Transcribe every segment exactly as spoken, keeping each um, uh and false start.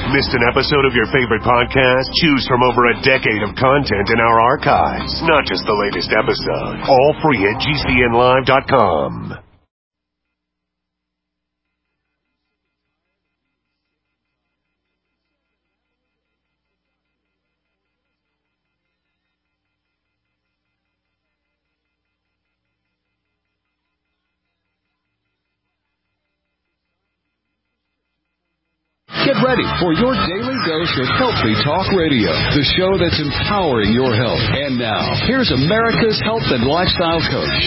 Missed an episode of your favorite podcast? Choose from over a decade of content in our archives, not just the latest episode. All free at G C N live dot com. Get ready for your daily dose of Healthy Talk Radio, the show that's empowering your health. And now, here's America's health and lifestyle coach.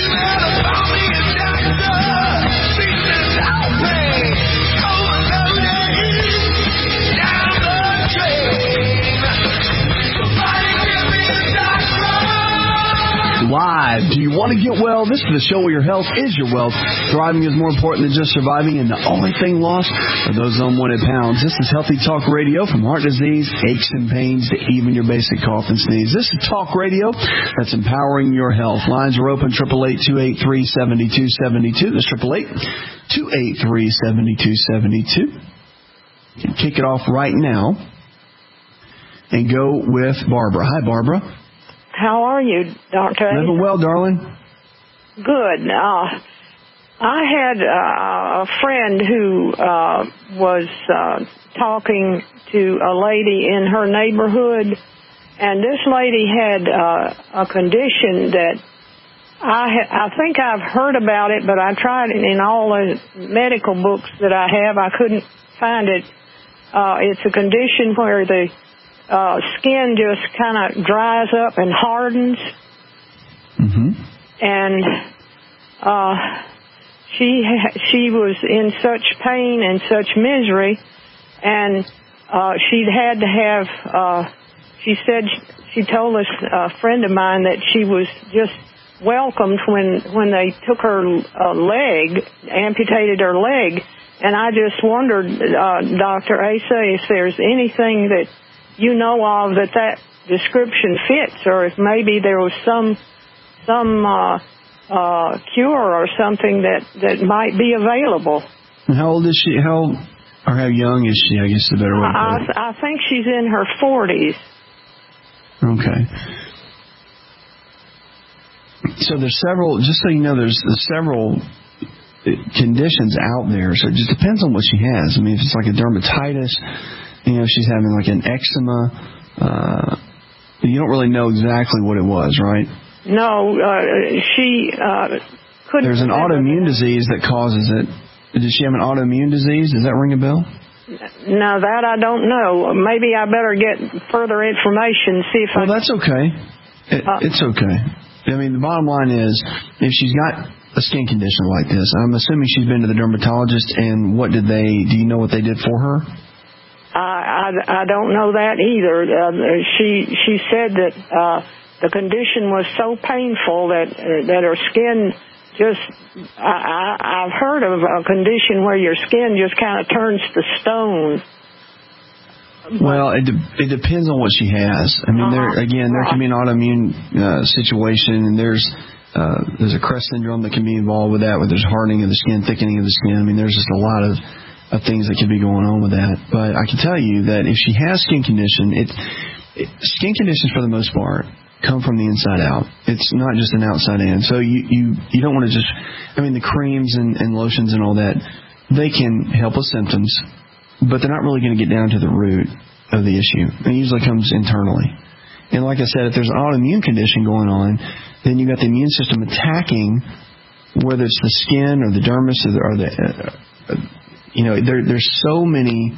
Live. Do you want to get well? This is the show where your health is your wealth. Thriving is more important than just surviving, and the only thing lost are those unwanted pounds. This is Healthy Talk Radio, from heart disease, aches and pains, to even your basic cough and sneeze. This is Talk Radio that's empowering your health. Lines are open, eight eight eight, two eight three, seven two seven two. That's eight eight eight, two eight three, seven two seven two. You can kick it off right now and go with Barbara. Hi, Barbara. How are you, Doctor A? Living well, darling. Good. Uh, I had uh, a friend who uh, was uh, talking to a lady in her neighborhood, and this lady had uh, a condition that I ha- I think I've heard about it, but I tried it in all the medical books that I have. I couldn't find it. Uh, it's a condition where the Uh, skin just kind of dries up and hardens. Mm-hmm. And uh, she ha- she was in such pain and such misery, and uh, she'd had to have, uh, she said, she told us, a friend of mine, that she was just welcomed when, when they took her uh, leg, amputated her leg. And I just wondered, uh, Doctor Asa, if there's anything that you know of that that description fits, or if maybe there was some some uh, uh, cure or something that, that might be available. And how old is she? How or how young is she? I guess the better way to put it. I, I think she's in her forties. Okay. So there's several. Just so you know, there's, there's several conditions out there. So it just depends on what she has. I mean, if it's like a dermatitis. You know, she's having like an eczema. Uh, you don't really know exactly what it was, right? No, uh, she uh, couldn't. There's an autoimmune disease that causes it. Does she have an autoimmune disease? Does that ring a bell? No, that I don't know. Maybe I better get further information, see if well, I... Well, that's okay. It, uh, it's okay. I mean, the bottom line is, if she's got a skin condition like this, I'm assuming she's been to the dermatologist, and what did they... Do you know what they did for her? I, I, I don't know that either. Uh, she she said that uh, the condition was so painful that uh, that her skin just. I, I, I've heard of a condition where your skin just kind of turns to stone. Well, it de- it depends on what she has. I mean, there again, there can be an autoimmune uh, situation, and there's uh, there's a Crest syndrome that can be involved with that, where there's hardening of the skin, thickening of the skin. I mean, there's just a lot of of things that could be going on with that. But I can tell you that if she has skin condition, it, it skin conditions for the most part come from the inside out. It's not just an outside in. So you, you, you don't want to just, I mean, the creams and, and lotions and all that, they can help with symptoms, but they're not really going to get down to the root of the issue. It usually comes internally. And like I said, if there's an autoimmune condition going on, then you got the immune system attacking, whether it's the skin or the dermis or the, or the uh, you know, there, there's so many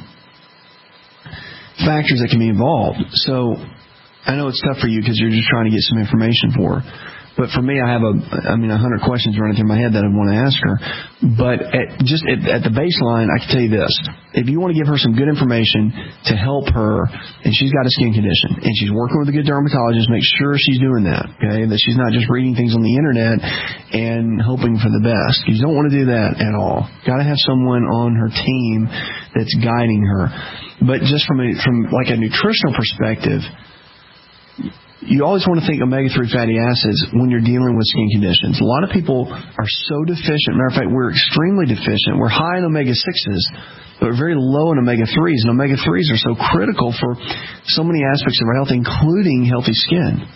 factors that can be involved. So I know it's tough for you because you're just trying to get some information for her. But for me, I have a, I mean, a hundred questions running through my head that I want to ask her. But at, just at, at the baseline, I can tell you this. If you want to give her some good information to help her, and she's got a skin condition, and she's working with a good dermatologist, make sure she's doing that, okay? That she's not just reading things on the Internet and hoping for the best. You don't want to do that at all. Got to have someone on her team that's guiding her. But just from a, from like a nutritional perspective, you always want to think omega three fatty acids when you're dealing with skin conditions. A lot of people are so deficient. Matter of fact, we're extremely deficient. We're high in omega sixes, but we're very low in omega threes. And omega threes are so critical for so many aspects of our health, including healthy skin.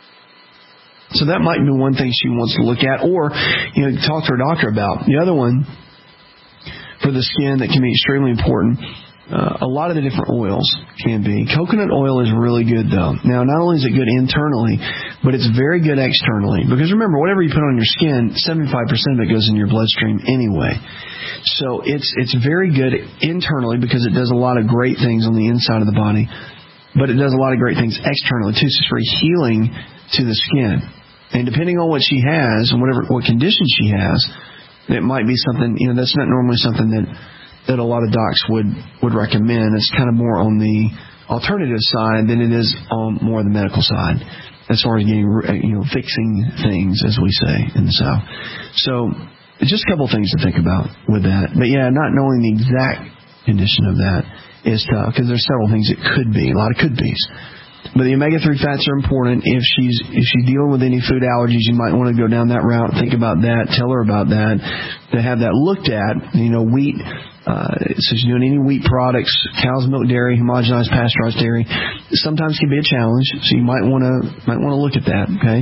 So that might be one thing she wants to look at, or, you know, talk to her doctor about. The other one for the skin that can be extremely important, uh, a lot of the different oils can be. Coconut oil is really good, though. Now, not only is it good internally, but it's very good externally. Because remember, whatever you put on your skin, seventy-five percent of it goes in your bloodstream anyway. So it's it's very good internally because it does a lot of great things on the inside of the body, but it does a lot of great things externally too. So it's very healing to the skin. And depending on what she has and whatever what condition she has, it might be something, you know, that's not normally something that, that a lot of docs would, would recommend. It's kind of more on the alternative side than it is on more the medical side, as far as getting, you know, fixing things, as we say in the South. So just a couple of things to think about with that. But yeah, not knowing the exact condition of that is tough because there's several things it could be, a lot of could be's. But the omega three fats are important. If she's if she's dealing with any food allergies, you might want to go down that route. Think about that. Tell her about that. To have that looked at. You know, wheat. Uh, so she's doing any wheat products, cow's milk dairy, homogenized pasteurized dairy. Sometimes can be a challenge. So you might want to might want to look at that. Okay.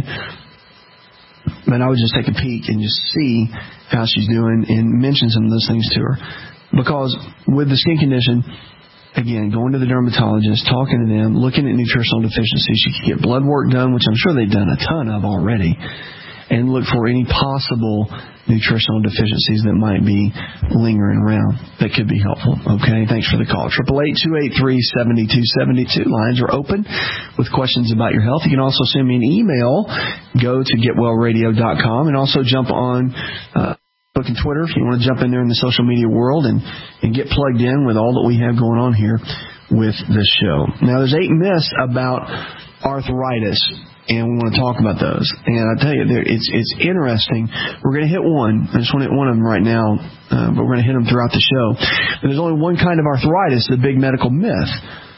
But I would just take a peek and just see how she's doing and mention some of those things to her, because with the skin condition. Again, going to the dermatologist, talking to them, looking at nutritional deficiencies. She could get blood work done, which I'm sure they've done a ton of already, and look for any possible nutritional deficiencies that might be lingering around that could be helpful. Okay, thanks for the call. eight eight eight, two eight three, seven two seven two. Lines are open with questions about your health. You can also send me an email. Go to get well radio dot com and also jump on uh, Facebook and Twitter if you want to jump in there in the social media world and, and get plugged in with all that we have going on here with this show. Now, there's eight myths about arthritis, and we want to talk about those. And I tell you, it's it's interesting. We're going to hit one. I just want to hit one of them right now, uh, but we're going to hit them throughout the show. But there's only one kind of arthritis, the big medical myth.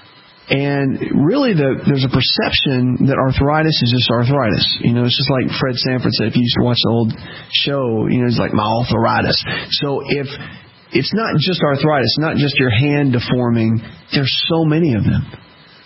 And really, the, there's a perception that arthritis is just arthritis. You know, it's just like Fred Sanford said, if you used to watch the old show, you know, it's like my arthritis. So if it's not just arthritis, not just your hand deforming, there's so many of them.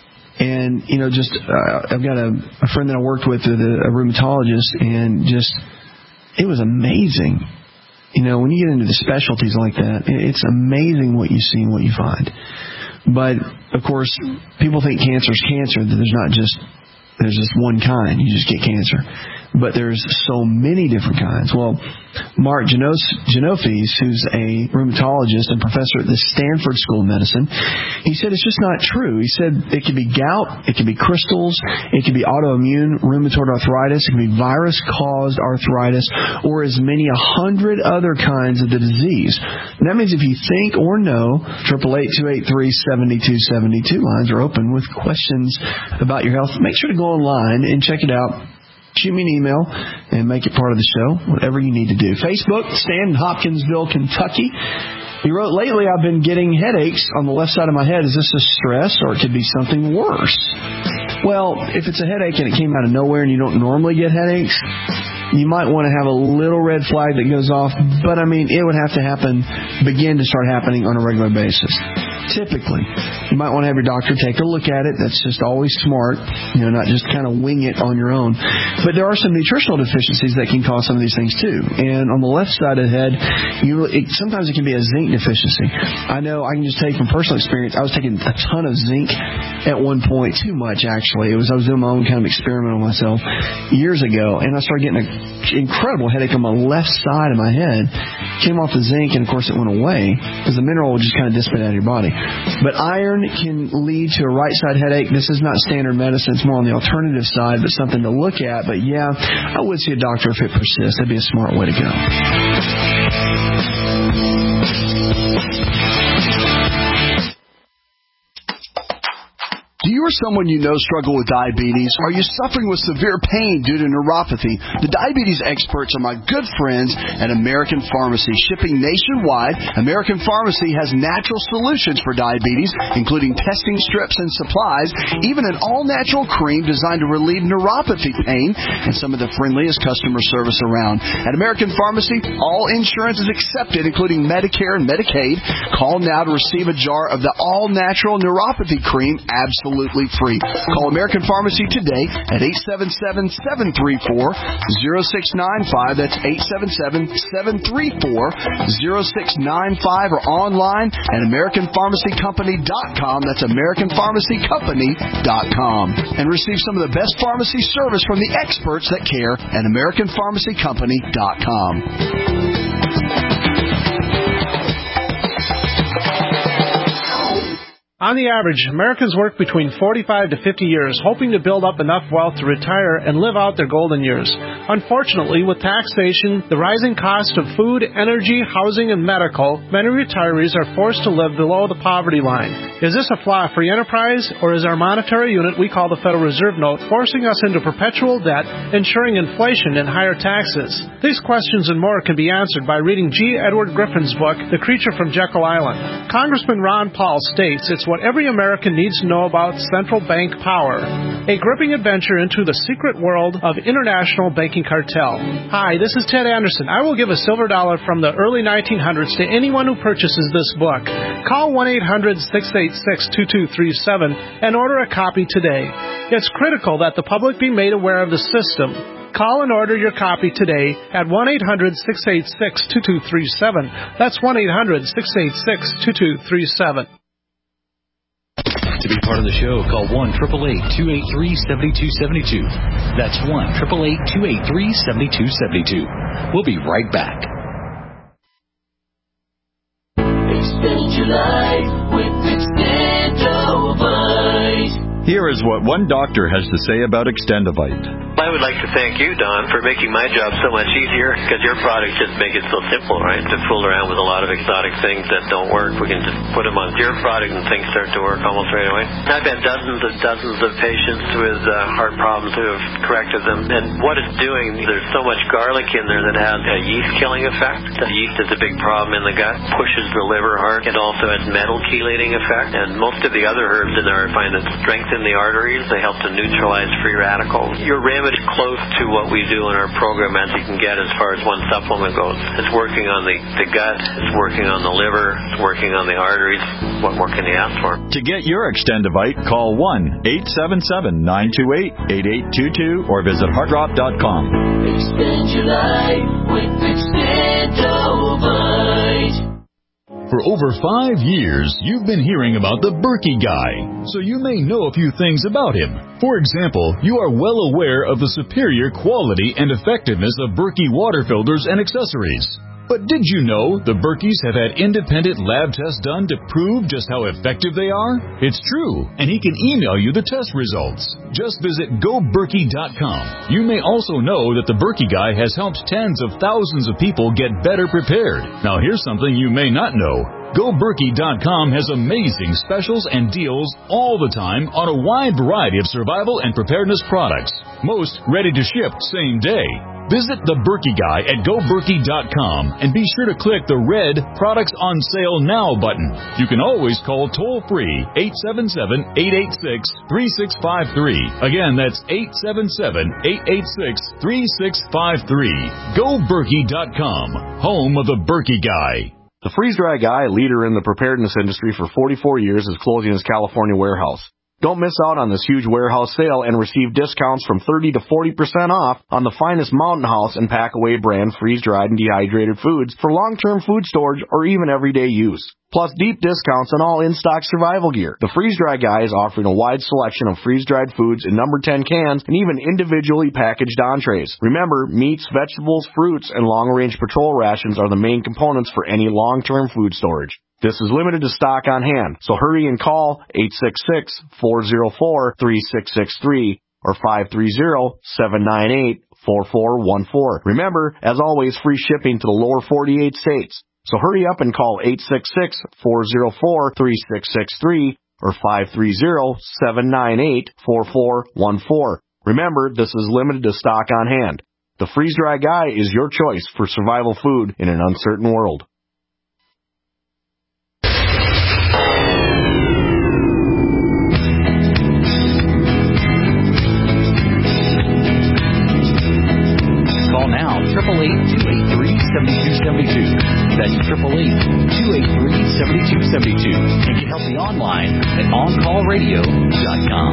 And, you know, just, uh, I've got a, a friend that I worked with, a, a rheumatologist, and just, it was amazing. You know, when you get into the specialties like that, it's amazing what you see and what you find. But, of course, people think cancer is cancer, that there's not just, there's just one kind. You just get cancer. But there's so many different kinds. Well, Mark Genofis, who's a rheumatologist and professor at the Stanford School of Medicine, he said it's just not true. He said it could be gout, it could be crystals, it could be autoimmune rheumatoid arthritis, it could be virus-caused arthritis, or as many a hundred other kinds of the disease. And that means if you think or know, eight eight eight, two eight three, seven two seven two, lines are open with questions about your health. Make sure to go online and check it out. Shoot me an email and make it part of the show, whatever you need to do. Facebook, Stan in Hopkinsville, Kentucky. He wrote, lately I've been getting headaches on the left side of my head. Is this a stress or it could be something worse? Well, if it's a headache and it came out of nowhere and you don't normally get headaches, you might want to have a little red flag that goes off. But, I mean, it would have to happen, begin to start happening on a regular basis. Typically, you might want to have your doctor take a look at it. That's just always smart, you know, not just kind of wing it on your own. But there are some nutritional deficiencies that can cause some of these things too. And on the left side of the head, you it, sometimes it can be a zinc deficiency. I know I can just tell you from personal experience, I was taking a ton of zinc at one point, too much actually. It was I was doing my own kind of experiment on myself years ago, and I started getting an incredible headache on my left side of my head. Came off the zinc, and of course it went away because the mineral would just kind of dissipate out of your body. But iron can lead to a right side headache. This is not standard medicine. It's more on the alternative side, but something to look at. But yeah, I would see a doctor if it persists. That'd be a smart way to go. Do you or someone you know struggle with diabetes? Are you suffering with severe pain due to neuropathy? The diabetes experts are my good friends at American Pharmacy. Shipping nationwide, American Pharmacy has natural solutions for diabetes, including testing strips and supplies, even an all-natural cream designed to relieve neuropathy pain, and some of the friendliest customer service around. At American Pharmacy, all insurance is accepted, including Medicare and Medicaid. Call now to receive a jar of the all-natural neuropathy cream absolutely free. Call American Pharmacy today at eight seven seven, seven three four, zero six nine five. That's eight seven seven, seven three four, zero six nine five, or online at American Pharmacy Company dot com. That's American Pharmacy Company dot com. And receive some of the best pharmacy service from the experts that care at American Pharmacy Company dot com. On the average, Americans work between forty-five to fifty years, hoping to build up enough wealth to retire and live out their golden years. Unfortunately, with taxation, the rising cost of food, energy, housing, and medical, many retirees are forced to live below the poverty line. Is this a flaw free enterprise, or is our monetary unit we call the Federal Reserve Note forcing us into perpetual debt, ensuring inflation and higher taxes? These questions and more can be answered by reading G. Edward Griffin's book, The Creature from Jekyll Island. Congressman Ron Paul states it's what every American needs to know about central bank power. A gripping adventure into the secret world of international banking cartel. Hi, this is Ted Anderson. I will give a silver dollar from the early nineteen hundreds to anyone who purchases this book. Call one eight hundred, six eight six, two two three seven and order a copy today. It's critical that the public be made aware of the system. Call and order your copy today at one eight hundred, six eight six, two two three seven. That's one eight hundred, six eight six, two two three seven. To be part of the show, call one eight eight eight, two eight three, seven two seven two. That's one eight eight eight, two eight three, seven two seven two. We'll be right back. Extend your life with Extendovite. Here is what one doctor has to say about Extendovite. I would like to thank you, Don, for making my job so much easier, because your products just make it so simple, right? To fool around with a lot of exotic things that don't work, we can just put them on your product and things start to work almost right away. I've had dozens and dozens of patients with uh, heart problems who have corrected them, and what it's doing, there's so much garlic in there that has a yeast-killing effect. The yeast is a big problem in the gut, pushes the liver hard. It also has metal chelating effect, and most of the other herbs in there I find that strengthen the arteries. They help to neutralize free radicals. Your remedy close to what we do in our program as you can get as far as one supplement goes. It's working on the, the gut, it's working on the liver, it's working on the arteries. What more can you ask for? To get your Extendovite, call one eight seven seven, nine two eight, eight eight two two or visit heartdrop dot com. Extend your life with Extendovite. For over five years, you've been hearing about the Berkey Guy, so you may know a few things about him. For example, you are well aware of the superior quality and effectiveness of Berkey water filters and accessories. But did you know the Berkeys have had independent lab tests done to prove just how effective they are? It's true, and he can email you the test results. Just visit go berkey dot com. You may also know that the Berkey Guy has helped tens of thousands of people get better prepared. Now here's something you may not know. go berkey dot com has amazing specials and deals all the time on a wide variety of survival and preparedness products. Most ready to ship same day. Visit the Berkey Guy at go berkey dot com and be sure to click the red Products on Sale Now button. You can always call toll-free eight seven seven, eight eight six, three six five three. Again, that's eight seven seven, eight eight six, three six five three. go berkey dot com, home of the Berkey Guy. The Freeze Dry Guy, leader in the preparedness industry for forty-four years, is closing his California warehouse. Don't miss out on this huge warehouse sale and receive discounts from thirty to forty percent off on the finest Mountain House and Packaway brand freeze-dried and dehydrated foods for long-term food storage or even everyday use. Plus deep discounts on all in-stock survival gear. The Freeze Dry Guy is offering a wide selection of freeze-dried foods in number ten cans and even individually packaged entrees. Remember, meats, vegetables, fruits, and long-range patrol rations are the main components for any long-term food storage. This is limited to stock on hand, so hurry and call eight six six, four zero four, three six six three or five three zero, seven nine eight, four four one four. Remember, as always, free shipping to the lower forty-eight states. So hurry up and call eight six six, four zero four, three six six three or five three zero, seven nine eight, four four one four. Remember, this is limited to stock on hand. The Freeze-Dry Guy is your choice for survival food in an uncertain world. Call now, eight eight eight, two eight three, seven two seven two. That's eight eight eight, two eight three, seven two seven two. And get healthy online at on call radio dot com.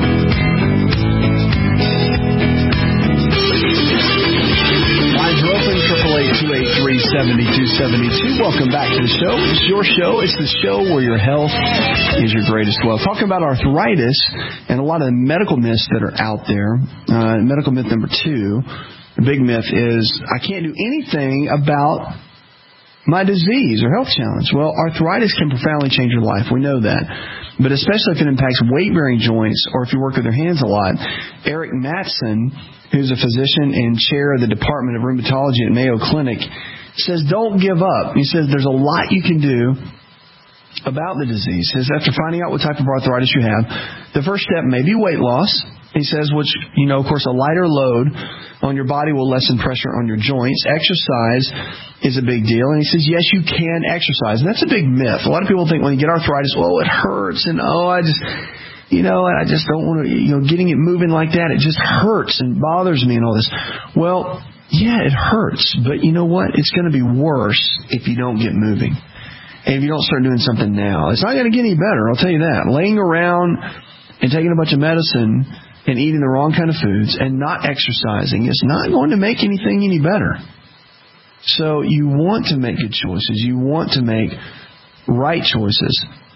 Lines are open, eight eight eight, two eight three, seven two seven two. Welcome back to the show. It's your show. It's the show where your health is your greatest wealth. Talking about arthritis and a lot of the medical myths that are out there. Uh, medical myth number two, the big myth is, I can't do anything about my disease or health challenge. Well, arthritis can profoundly change your life. We know that. But especially if it impacts weight-bearing joints or if you work with your hands a lot. Eric Matson, who's a physician and chair of the Department of Rheumatology at Mayo Clinic, says don't give up. He says there's a lot you can do about the disease. He says after finding out what type of arthritis you have, the first step may be weight loss. He says, which, you know, of course, a lighter load on your body will lessen pressure on your joints. Exercise is a big deal. And he says, yes, you can exercise. And that's a big myth. A lot of people think when you get arthritis, oh, it hurts. And, oh, I just, you know, I just don't want to, you know, getting it moving like that. It just hurts and bothers me and all this. Well, yeah, it hurts. But you know what? It's going to be worse if you don't get moving. And if you don't start doing something now. It's not going to get any better, I'll tell you that. Laying around and taking a bunch of medicine and eating the wrong kind of foods and not exercising is not going to make anything any better. So you want to make good choices. You want to make right choices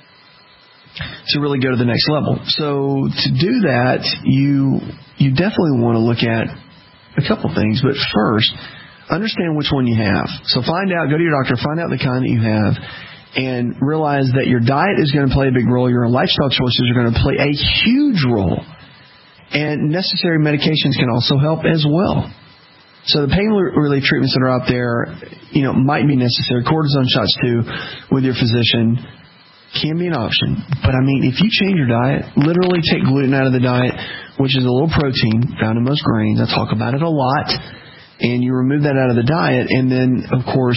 to really go to the next level. So to do that, you you definitely want to look at a couple things. But first, understand which one you have. So find out, go to your doctor, find out the kind that you have, and realize that your diet is going to play a big role. Your lifestyle choices are going to play a huge role. And necessary medications can also help as well. So the pain relief treatments that are out there, you know, might be necessary. Cortisone shots too, with your physician, can be an option. But I mean, if you change your diet, literally take gluten out of the diet, which is a little protein found in most grains. I talk about it a lot. And you remove that out of the diet, and then, of course,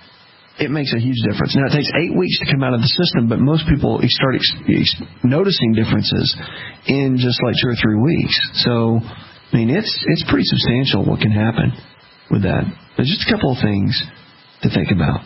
it makes a huge difference. Now, it takes eight weeks to come out of the system, but most people start ex- ex- noticing differences in just like two or three weeks. So, I mean, it's it's pretty substantial what can happen with that. There's just a couple of things to think about.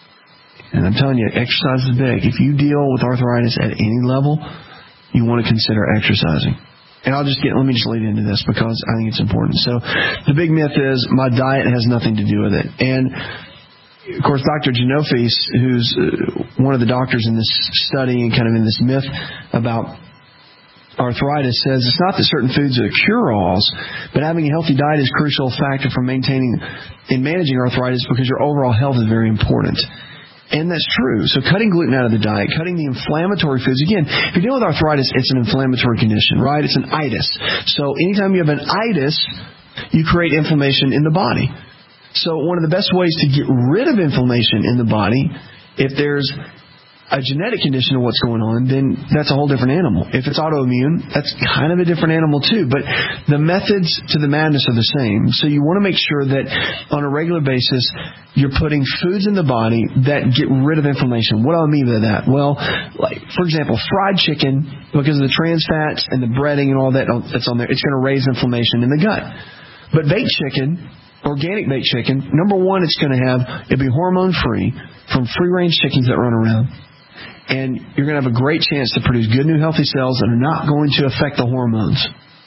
And I'm telling you, exercise is big. If you deal with arthritis at any level, you want to consider exercising. And I'll just get, let me just lead into this because I think it's important. So, the big myth is my diet has nothing to do with it. And of course, Doctor Genophis, who's uh, one of the doctors in this study and kind of in this myth about arthritis, says it's not that certain foods are cure-alls, but having a healthy diet is a crucial factor for maintaining and managing arthritis because your overall health is very important. And that's true. So cutting gluten out of the diet, cutting the inflammatory foods. Again, if you're dealing with arthritis, it's an inflammatory condition, right? It's an itis. So anytime you have an itis, you create inflammation in the body. So one of the best ways to get rid of inflammation in the body, if there's a genetic condition of what's going on, then that's a whole different animal. If it's autoimmune, that's kind of a different animal too. But the methods to the madness are the same. So you want to make sure that on a regular basis, you're putting foods in the body that get rid of inflammation. What do I mean by that? Well, like for example, fried chicken, because of the trans fats and the breading and all that that's on there, it's going to raise inflammation in the gut. But baked chicken, organic baked chicken, number one, it's going to have, it'll be hormone-free from free-range chickens that run around. And you're going to have a great chance to produce good, new, healthy cells that are not going to affect the hormones.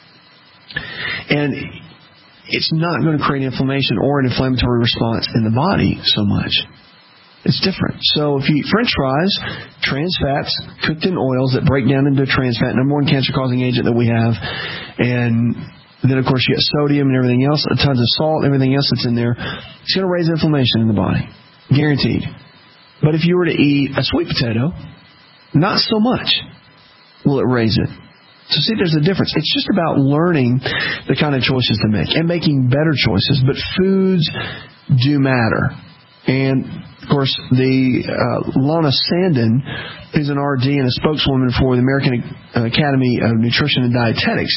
And it's not going to create inflammation or an inflammatory response in the body so much. It's different. So if you eat French fries, trans fats, cooked in oils that break down into trans fat, number one cancer-causing agent that we have, and then, of course, you get sodium and everything else, tons of salt, everything else that's in there. It's going to raise inflammation in the body. Guaranteed. But if you were to eat a sweet potato, not so much will it raise it. So see, there's a difference. It's just about learning the kind of choices to make and making better choices. But foods do matter. And, of course, the uh, Lana Sandin, who's an R D and a spokeswoman for the American Academy of Nutrition and Dietetics,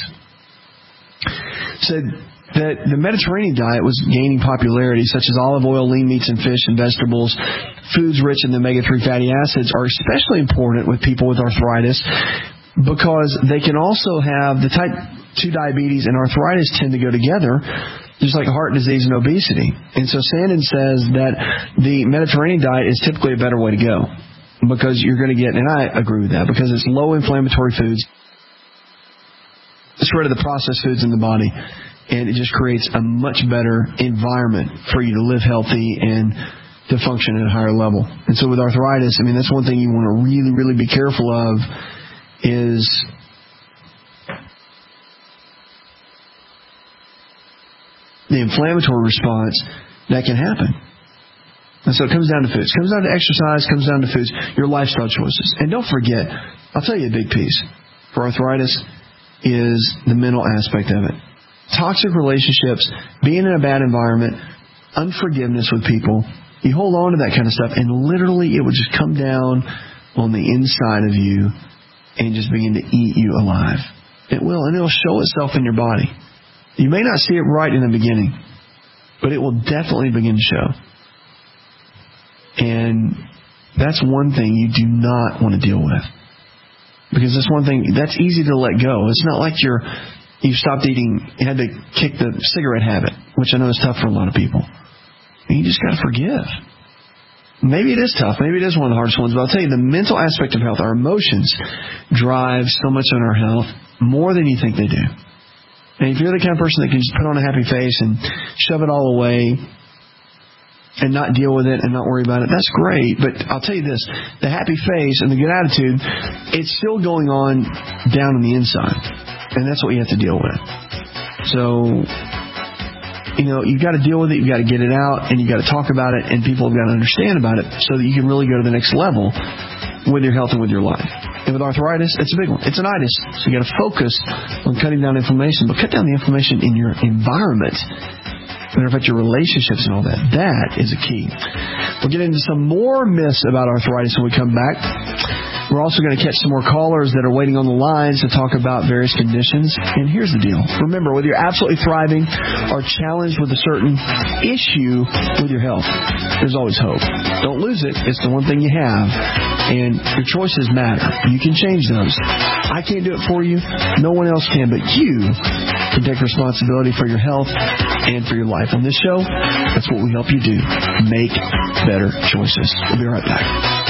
said that the Mediterranean diet was gaining popularity, such as olive oil, lean meats and fish and vegetables. Foods rich in the omega three fatty acids are especially important with people with arthritis because they can also have the type two diabetes and arthritis tend to go together, just like heart disease and obesity. And so Sandin says that the Mediterranean diet is typically a better way to go because you're going to get, and I agree with that, because it's low inflammatory foods, it's rid of the processed foods in the body, and it just creates a much better environment for you to live healthy and to function at a higher level. And so with arthritis, I mean, that's one thing you want to really, really be careful of is the inflammatory response that can happen. And so it comes down to foods. It comes down to exercise, comes down to foods, your lifestyle choices. And don't forget, I'll tell you a big piece for arthritis is the mental aspect of it. Toxic relationships, being in a bad environment, unforgiveness with people, you hold on to that kind of stuff, and literally it would just come down on the inside of you and just begin to eat you alive. It will, and it'll show itself in your body. You may not see it right in the beginning, but it will definitely begin to show. And that's one thing you do not want to deal with. Because that's one thing, that's easy to let go. It's not like you're, you stopped eating, you had to kick the cigarette habit, which I know is tough for a lot of people. And you just got to forgive. Maybe it is tough. Maybe it is one of the hardest ones. But I'll tell you, the mental aspect of health, our emotions, drive so much on our health more than you think they do. And if you're the kind of person that can just put on a happy face and shove it all away and not deal with it and not worry about it, that's great. But I'll tell you this, the happy face and the good attitude, it's still going on down on the inside. And that's what you have to deal with. So, you know, you've got to deal with it, you've got to get it out, and you've got to talk about it, and people have got to understand about it so that you can really go to the next level with your health and with your life. And with arthritis, it's a big one. It's an itis. So you got to focus on cutting down inflammation, but cut down the inflammation in your environment. Matter of fact, your relationships and all that. That is a key. We'll get into some more myths about arthritis when we come back. We're also going to catch some more callers that are waiting on the lines to talk about various conditions. And here's the deal. Remember, whether you're absolutely thriving or challenged with a certain issue with your health, there's always hope. Don't lose it. It's the one thing you have. And your choices matter. You can change those. I can't do it for you. No one else can, but you can take responsibility for your health and for your life. On this show, that's what we help you do. Make better choices. We'll be right back.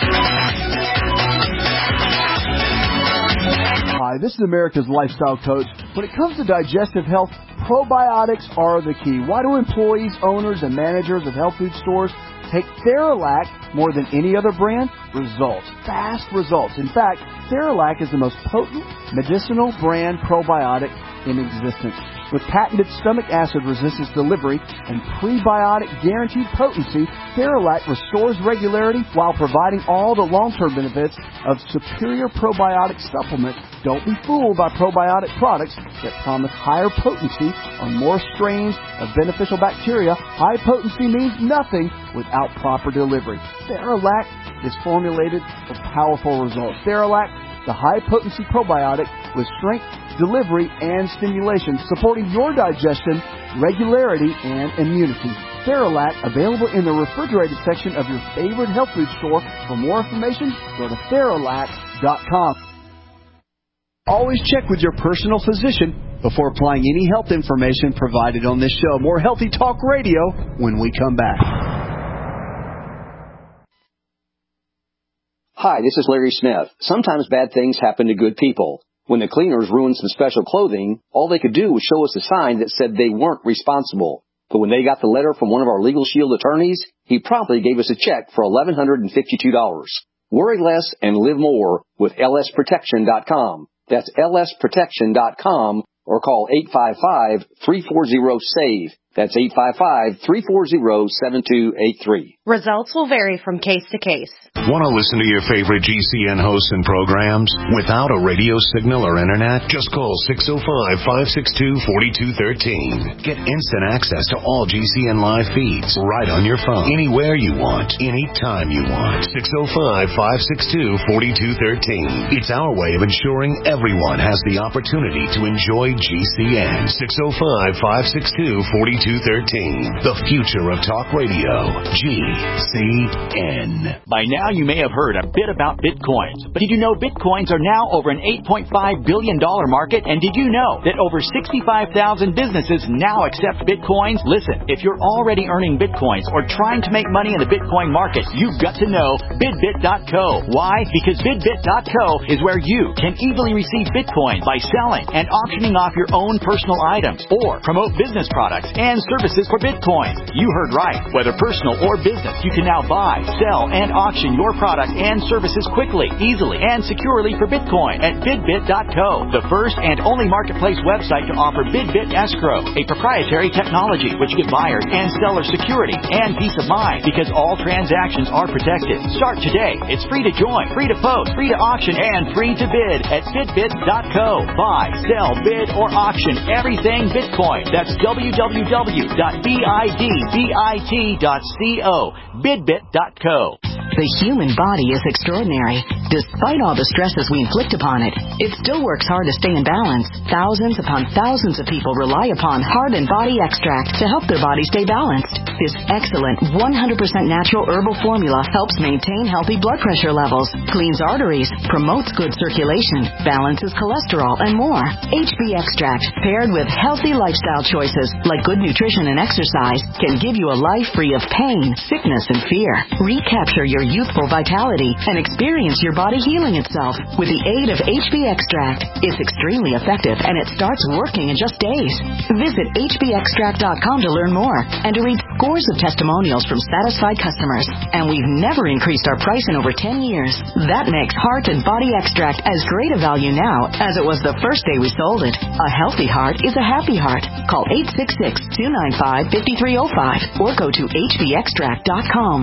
Hi, this is America's Lifestyle Coach. When it comes to digestive health, probiotics are the key. Why do employees, owners, and managers of health food stores take Theralac more than any other brand? Results. Fast results. In fact, Theralac is the most potent medicinal brand probiotic in existence. With patented stomach acid resistance delivery and prebiotic guaranteed potency, Theralac restores regularity while providing all the long-term benefits of superior probiotic supplement. Don't be fooled by probiotic products that promise higher potency on more strains of beneficial bacteria. High potency means nothing without proper delivery. Theralac is formulated for powerful results. Theralac, the high-potency probiotic with strength, delivery, and stimulation, supporting your digestion, regularity, and immunity. Theralac, available in the refrigerated section of your favorite health food store. For more information, go to Theralac dot com. Always check with your personal physician before applying any health information provided on this show. More Healthy Talk Radio when we come back. Hi, this is Larry Smith. Sometimes bad things happen to good people. When the cleaners ruined some special clothing, all they could do was show us a sign that said they weren't responsible. But when they got the letter from one of our Legal Shield attorneys, he promptly gave us a check for eleven hundred fifty-two dollars. Worry less and live more with L S protection dot com. That's L S protection dot com or call eight five five, three four zero, S A V E. That's eight five five, three four zero, seven two eight three. Results will vary from case to case. Want to listen to your favorite G C N hosts and programs without a radio signal or internet? Just call six oh five, five six two, four two one three. Get instant access to all G C N live feeds right on your phone, anywhere you want, anytime you want. six oh five, five six two, four two one three. It's our way of ensuring everyone has the opportunity to enjoy G C N. six oh five, five six two, four two one three. The future of talk radio. G C N. By now, you may have heard a bit about Bitcoins. But did you know Bitcoins are now over an eight point five billion dollars market? And did you know that over sixty-five thousand businesses now accept Bitcoins? Listen, if you're already earning Bitcoins or trying to make money in the Bitcoin market, you've got to know Bidbit dot co. Why? Because Bidbit dot co is where you can easily receive Bitcoin by selling and auctioning off your own personal items or promote business products and services for Bitcoin. You heard right. Whether personal or business, you can now buy, sell, and auction your product and services quickly, easily, and securely for Bitcoin at Bidbit dot co, the first and only marketplace website to offer Bidbit Escrow, a proprietary technology which gives buyers and sellers security and peace of mind because all transactions are protected. Start today. It's free to join, free to post, free to auction, and free to bid at Bidbit dot co. Buy, sell, bid, or auction everything Bitcoin. That's w w w dot bidbit dot co. Bidbit dot co. The human body is extraordinary. Despite all the stresses we inflict upon it, it still works hard to stay in balance. Thousands upon thousands of people rely upon Heart and Body Extract to help their body stay balanced. This excellent one hundred percent natural herbal formula helps maintain healthy blood pressure levels, cleans arteries, promotes good circulation, balances cholesterol, and more. H B Extract, paired with healthy lifestyle choices like good nutrition and exercise, can give you a life free of pain, sickness, and fear. Recapture your youthful vitality and experience your body healing itself with the aid of H B Extract. It's extremely effective and it starts working in just days. Visit H B extract dot com to learn more and to read scores of testimonials from satisfied customers. And we've never increased our price in over ten years. That makes Heart and Body Extract as great a value now as it was the first day we sold it. A healthy heart is a happy heart. Call eight six six, two nine five, five three zero five or go to H B extract dot com.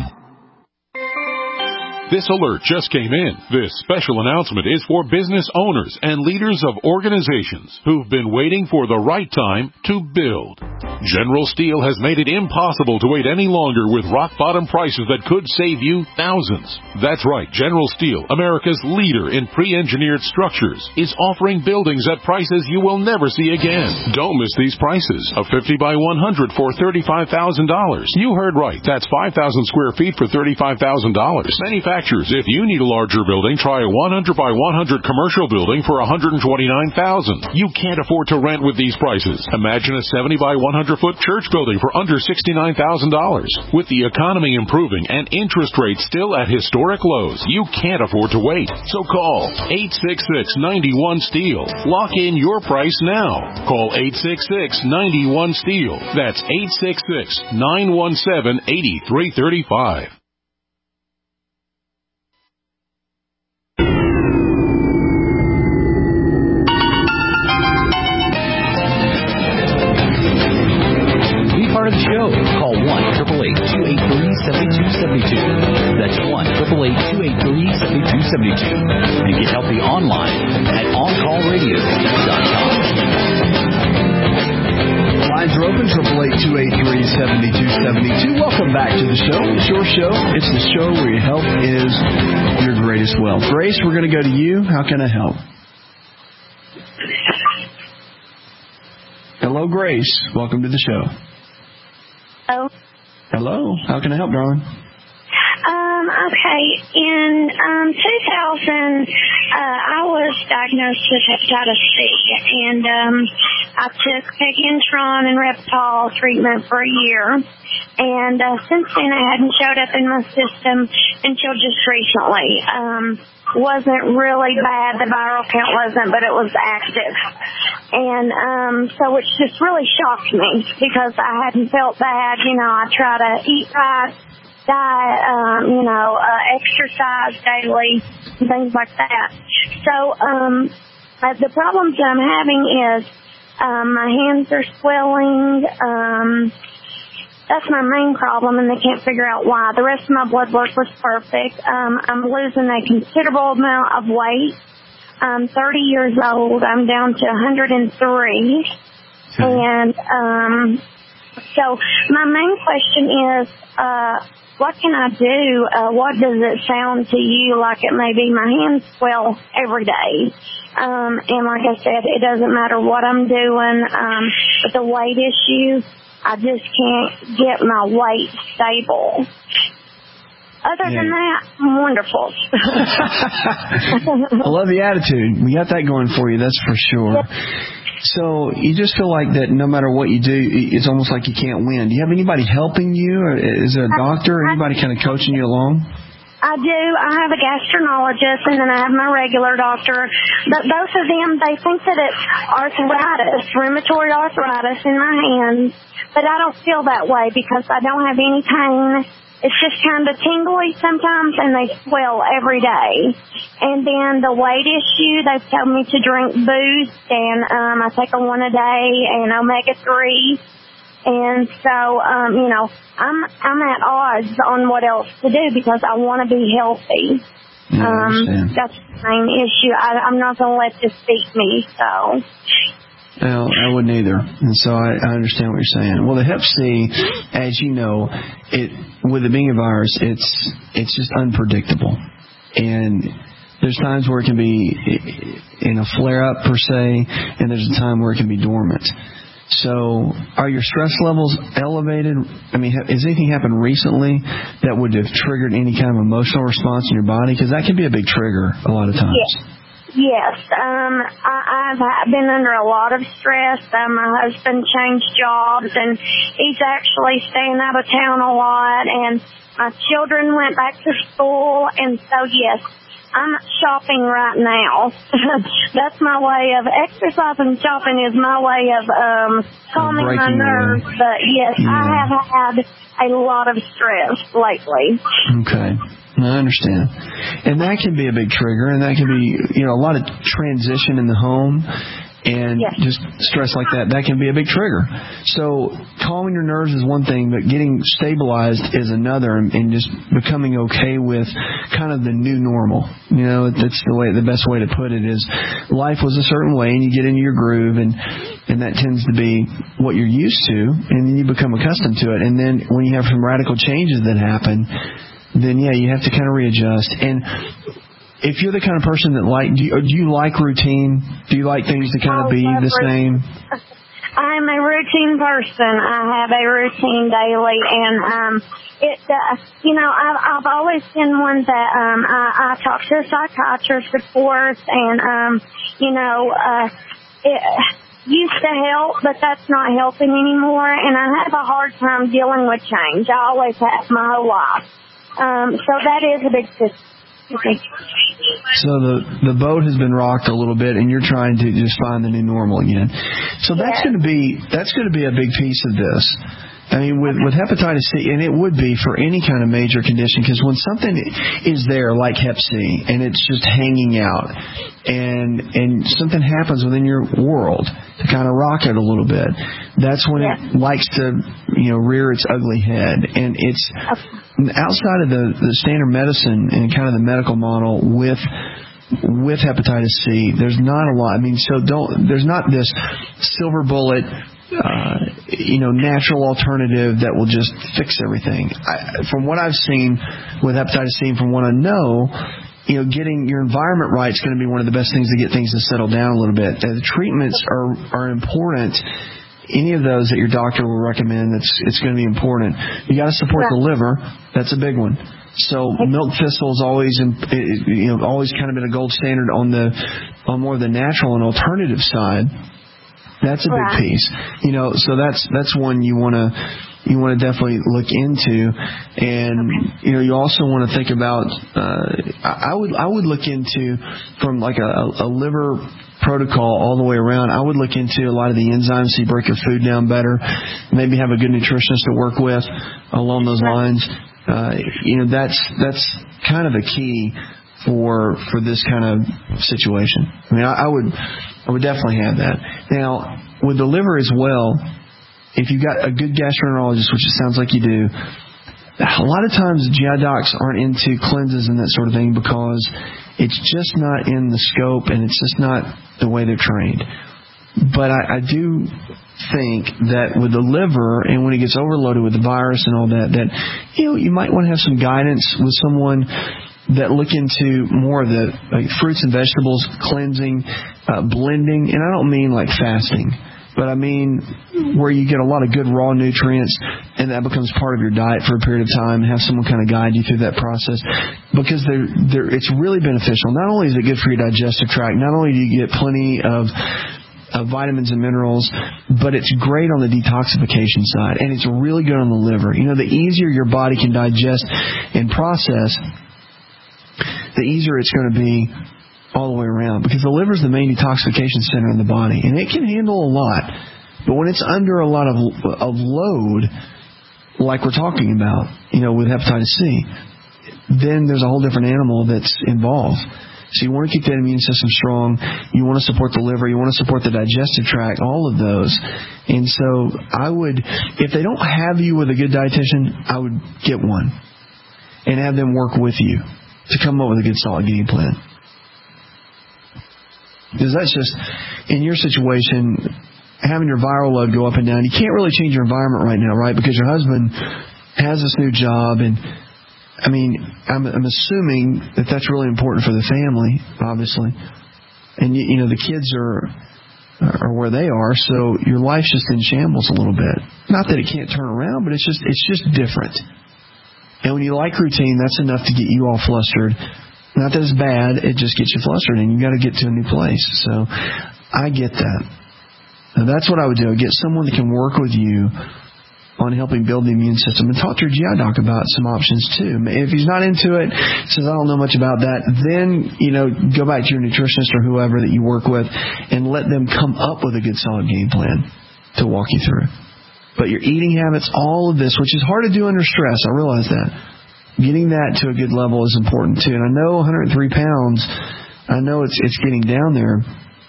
This alert just came in. This special announcement is for business owners and leaders of organizations who've been waiting for the right time to build. General Steel has made it impossible to wait any longer with rock-bottom prices that could save you thousands. That's right, General Steel, America's leader in pre-engineered structures, is offering buildings at prices you will never see again. Don't miss these prices. A fifty by one hundred for thirty-five thousand dollars. You heard right. That's five thousand square feet for thirty-five thousand dollars. Manufacturers, if you need a larger building, try a one hundred by one hundred commercial building for one hundred twenty-nine thousand dollars. You can't afford to rent with these prices. Imagine a seventy by one hundred foot church building for under sixty-nine thousand dollars. With the economy improving and interest rates still at historic lows, you can't afford to wait. So call eight six six, nine one, STEEL. Lock in your price now. Call eight six six, nine one, STEEL. That's eight six six, nine one seven, eight three three five. Part of the show. Call one, eight eight eight, two eight three, seven two seven two. That's one, eight eight eight, two eight three, seven two seven two. And get healthy online at on call radio dot com. Lines are open, eight eight eight, two eight three, seven two seven two. Welcome back to the show. It's your show. It's the show where your health is your greatest wealth. Grace, we're going to go to you. How can I help? Hello, Grace. Welcome to the show. Hello. Hello. How can I help, darling? Um, okay. In um, two thousand, uh, I was diagnosed with hepatitis C, and um, I took Pegantron and Reptol treatment for a year. And uh, since then, it hadn't showed up in my system until just recently. Um, wasn't really bad. The viral count wasn't, but it was active. And um, so it just really shocked me because I hadn't felt bad. You know, I try to eat right, diet, um, you know, uh, exercise daily, and things like that. So um, uh, the problems that I'm having is Um, my hands are swelling. Um, that's my main problem, and they can't figure out why. The rest of my blood work was perfect. Um, I'm losing a considerable amount of weight. I'm thirty years old. I'm down to one hundred three. And um, so my main question is, uh, what can I do? Uh, what does it sound to you like it may be? My hands swell every day. Um, and like I said, it doesn't matter what I'm doing. Um, with the weight issue, I just can't get my weight stable. Other yeah. than that, I'm wonderful. I love the attitude. We got that going for you, that's for sure. Yep. So you just feel like that no matter what you do, it's almost like you can't win. Do you have anybody helping you, or is there a doctor or anybody kind of coaching you along? I do. I have a gastroenterologist, and then I have my regular doctor. But both of them, they think that it's arthritis, rheumatoid arthritis in my hands. But I don't feel that way because I don't have any pain. It's just kind of tingly sometimes, and they swell every day. And then the weight issue, they've told me to drink Boost, and um, I take a one a day, and omega three. And so, um, you know, I'm I'm at odds on what else to do because I want to be healthy. Yeah, um, that's the main issue. I, I'm not going to let this beat me, so... Well, I wouldn't either, and so I, I understand what you're saying. Well, the Hep C, as you know, it with it being a virus, it's it's just unpredictable, and there's times where it can be in a flare-up per se, and there's a time where it can be dormant. So, are your stress levels elevated? I mean, has anything happened recently that would have triggered any kind of emotional response in your body? Because that can be a big trigger a lot of times. Yeah. Yes, um, I, I've been under a lot of stress. Um, my husband changed jobs, and he's actually staying out of town a lot, and my children went back to school, and so, yes, I'm shopping right now. That's my way of exercising. Shopping is my way of um, calming my nerves, away. But, yes, yeah. I have had a lot of stress lately. Okay. I understand. And that can be a big trigger, and that can be, you know, a lot of transition in the home and yes. just stress like that. That can be a big trigger. So calming your nerves is one thing, but getting stabilized is another, and, and just becoming okay with kind of the new normal. You know, that's the way, the best way to put it is life was a certain way, and you get into your groove, and and that tends to be what you're used to, and then you become accustomed to it. And then when you have some radical changes that happen, then yeah, you have to kind of readjust. And if you're the kind of person that like, do you, do you like routine? Do you like things to kind of be the same? I'm a routine person. I have a routine daily, and um, it, uh, you know, I've, I've always been one that um, I, I talked to a psychiatrist, of course, and um, you know, uh, it used to help, but that's not helping anymore. And I have a hard time dealing with change. I always have my whole life. Um, so that is a big system. Okay. So the the boat has been rocked a little bit, and you're trying to just find the new normal again. So that's yeah. going to be that's going to be a big piece of this. I mean, with, with hepatitis C, and it would be for any kind of major condition, because when something is there like Hep C, and it's just hanging out, and and something happens within your world to kind of rock it a little bit, that's when yeah. it likes to, you know, rear its ugly head. And it's outside of the, the standard medicine and kind of the medical model with with hepatitis C, there's not a lot. I mean, so don't there's not this silver bullet, Uh, you know, natural alternative that will just fix everything. I, from what I've seen with hepatitis C, and from what I know, you know, getting your environment right is going to be one of the best things to get things to settle down a little bit. Uh, the treatments are are important. Any of those that your doctor will recommend, that's it's going to be important. You got to support the liver. That's a big one. So milk thistle is always, you know, always kind of been a gold standard on the on more of the natural and alternative side. That's a big right. piece, you know. So that's that's one you want to you want to definitely look into, and okay. you know you also want to think about. Uh, I would I would look into from like a, a liver protocol all the way around. I would look into a lot of the enzymes so you break your food down better. Maybe have a good nutritionist to work with along those lines. Uh, you know that's that's kind of the key for for this kind of situation. I mean, I, I would I would definitely have that. Now, with the liver as well, if you've got a good gastroenterologist, which it sounds like you do, a lot of times G I docs aren't into cleanses and that sort of thing because it's just not in the scope and it's just not the way they're trained. But I, I do think that with the liver and when it gets overloaded with the virus and all that, that, you know, you might want to have some guidance with someone that look into more of the like, fruits and vegetables, cleansing, uh, blending. And I don't mean like fasting, but I mean where you get a lot of good raw nutrients and that becomes part of your diet for a period of time and have someone kind of guide you through that process because they're, they're, it's really beneficial. Not only is it good for your digestive tract, not only do you get plenty of of vitamins and minerals, but it's great on the detoxification side, and it's really good on the liver. You know, the easier your body can digest and process, the easier it's going to be all the way around, because the liver is the main detoxification center in the body, and it can handle a lot. But when it's under a lot of, of load, like we're talking about, you know, with hepatitis C, then there's a whole different animal that's involved. So you want to keep that immune system strong. You want to support the liver. You want to support the digestive tract, all of those. And so I would, if they don't have you with a good dietitian, I would get one and have them work with you to come up with a good solid game plan. Because that's just, in your situation, having your viral load go up and down, you can't really change your environment right now, right? Because your husband has this new job, and I mean, I'm, I'm assuming that that's really important for the family, obviously. And, you, you know, the kids are are where they are, so your life's just in shambles a little bit. Not that it can't turn around, but it's just it's just different. And when you like routine, that's enough to get you all flustered. Not that it's bad, it just gets you flustered, and you got to get to a new place. So I get that. Now, that's what I would do. Get someone that can work with you on helping build the immune system, and talk to your G I doc about some options too. If he's not into it, says, I don't know much about that, then, you know, go back to your nutritionist or whoever that you work with and let them come up with a good solid game plan to walk you through. But your eating habits, all of this, which is hard to do under stress, I realize that. Getting that to a good level is important too. And I know one hundred three pounds, I know it's it's getting down there.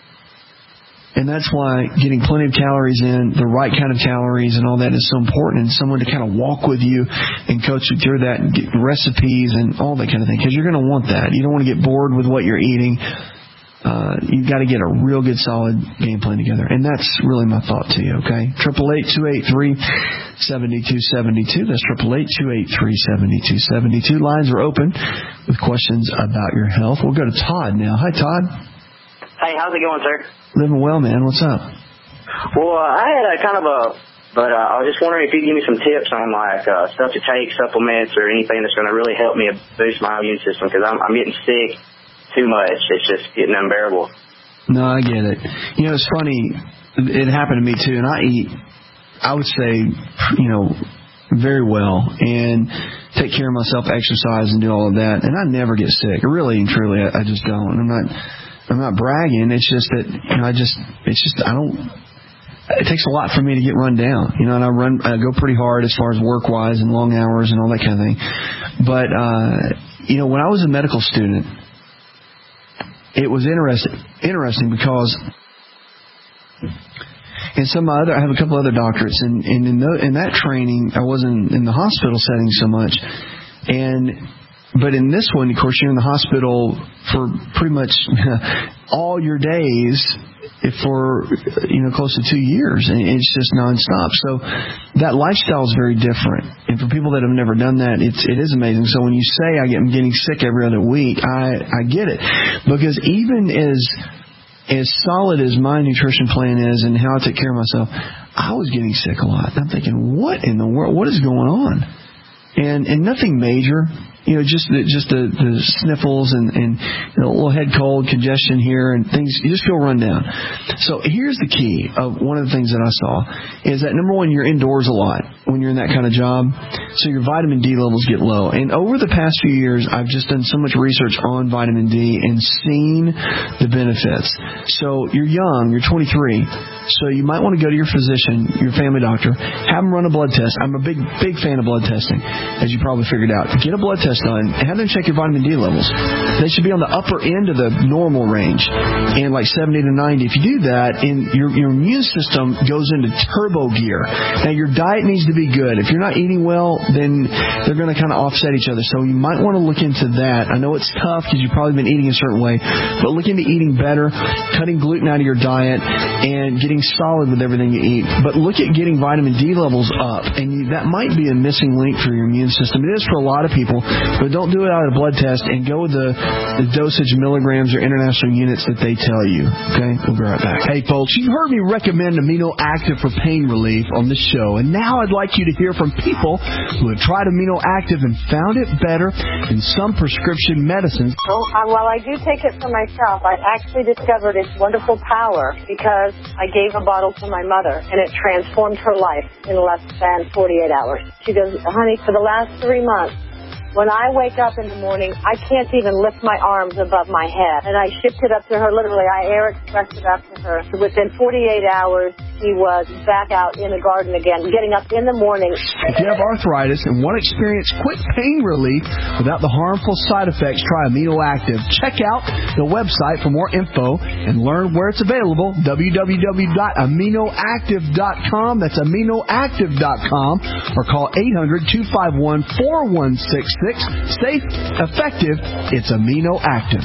And that's why getting plenty of calories in, the right kind of calories and all that is so important, and someone to kind of walk with you and coach you through that and get recipes and all that kind of thing, because you're going to want that. You don't want to get bored with what you're eating. Uh, you've got to get a real good solid game plan together. And that's really my thought to you, okay? eight eight eight, two eight three, seven two seven two. That's eight eight eight, two eight three, seven two seven two. Lines are open with questions about your health. We'll go to Todd now. Hi, Todd. Hey, how's it going, sir? Living well, man. What's up? Well, uh, I had a kind of a, but uh, I was just wondering if you could give me some tips on like uh, stuff to take, supplements, or anything that's going to really help me boost my immune system, because I'm, I'm getting sick too much. It's just getting unbearable. No, I get it. You know, it's funny. It happened to me too, and I eat, I would say, you know, very well and take care of myself, exercise, and do all of that, and I never get sick. Really and truly, I, I just don't. I'm not. I'm not bragging. It's just that, you know, I just, it's just, I don't, it takes a lot for me to get run down, you know, and I run, I go pretty hard as far as work-wise and long hours and all that kind of thing. But, uh, you know, when I was a medical student, it was interesting, interesting because in some other, I have a couple other doctorates, and, and in, the, in that training, I wasn't in the hospital setting so much. And, But in this one, of course, you're in the hospital for pretty much all your days for, you know, close to two years. And it's just nonstop. So that lifestyle is very different. And for people that have never done that, it's, it is amazing. So when you say I get, I'm getting sick every other week, I, I get it. Because even as, as solid as my nutrition plan is and how I take care of myself, I was getting sick a lot. And I'm thinking, what in the world? What is going on? And, and nothing major. You know, just the, just the, the sniffles and, and you know, a little head cold, congestion here, and things. You just feel run down. So here's the key of one of the things that I saw is that, number one, you're indoors a lot when you're in that kind of job, so your vitamin D levels get low. And over the past few years, I've just done so much research on vitamin D and seen the benefits. So you're young, you're twenty-three, so you might want to go to your physician, your family doctor, have them run a blood test. I'm a big, big fan of blood testing, as you probably figured out. Get a blood test test done, and have them check your vitamin D levels. They should be on the upper end of the normal range, and like seventy to ninety. If you do that, and your your immune system goes into turbo gear. Now, your diet needs to be good. If you're not eating well, then they're going to kind of offset each other. So you might want to look into that. I know it's tough because you've probably been eating a certain way, but look into eating better, cutting gluten out of your diet, and getting solid with everything you eat. But look at getting vitamin D levels up, and you, that might be a missing link for your immune system. It is for a lot of people, but don't do it out of a blood test, and go with the, the dosage milligrams or international units that they tell you. Okay? We'll be right back. Hey, folks, you've heard me recommend Amino Active for pain relief on this show, and now I'd like you to hear from people who have tried Amino Active and found it better than some prescription medicines. Well, uh, while I do take it for myself, I actually discovered its wonderful power because I gave a bottle to my mother, and it transformed her life in less than forty-eight hours. She goes, honey, for the last three months, when I wake up in the morning, I can't even lift my arms above my head. And I shipped it up to her, literally, I air expressed it up to her. So within forty-eight hours, she was back out in the garden again, getting up in the morning. If you have arthritis and want to experience quick pain relief without the harmful side effects, try Amino Active. Check out the website for more info and learn where it's available, w w w dot amino active dot com. That's amino active dot com, or call eight hundred, two five one, four one six six. Safe, effective, it's Amino Active.